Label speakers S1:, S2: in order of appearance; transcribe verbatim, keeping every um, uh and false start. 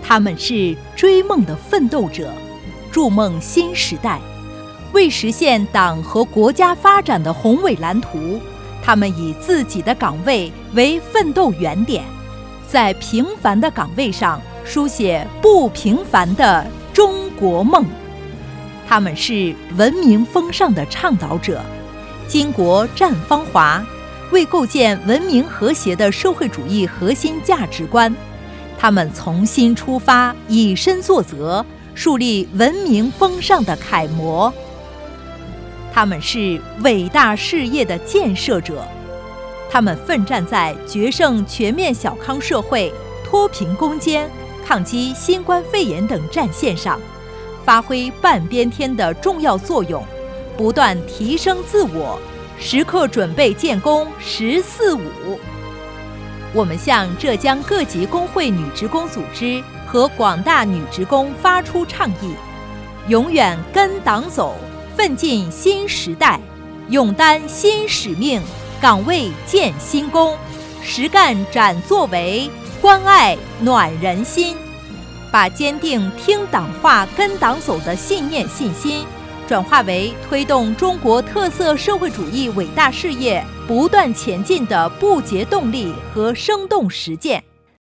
S1: 他们是追梦的奋斗者，筑梦新时代。为实现党和国家发展的宏伟蓝图，他们以自己的岗位为奋斗原点，在平凡的岗位上书写不平凡的中国梦。他们是文明风尚的倡导者，巾帼绽芳华，为构建文明和谐的社会主义核心价值观，他们从心出发，以身作则，树立文明风尚的楷模。他们是伟大事业的建设者，他们奋战在决胜全面小康社会、脱贫攻坚、抗击新冠肺炎等战线上，发挥半边天的重要作用，不断提升自我，时刻准备建功“十四五”。我们向浙江各级工会女职工组织和广大女职工发出倡议：永远跟党走，奋进新时代，勇担新使命，岗位建新功，实干展作为，关爱暖人心。把坚定听党话跟党走的信念信心，转化为推动中国特色社会主义伟大事业不断前进的不竭动力和生动实践。